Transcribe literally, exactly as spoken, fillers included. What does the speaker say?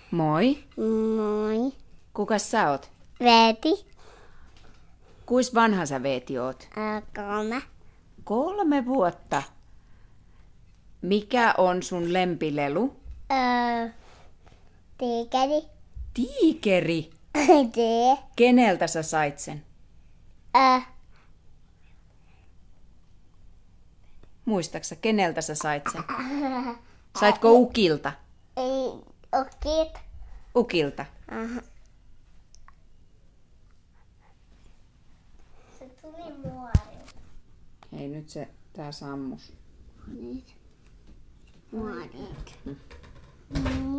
Moi. Moi. Kukas sä oot? Veeti. Kuis vanha sä Veeti oot? Ää, kolme. Kolme vuotta. Mikä on sun lempilelu? Öö, tiikeri. Tiikeri. Tee. Keneltä sä sait sen? Öö, Muistaksä, keneltä sä sait sen? Saitko ukilta? ei okit. Ukilta. Aha. Se tuli muorilta. Ei nyt se, tää sammus. Nyt. Muorilta.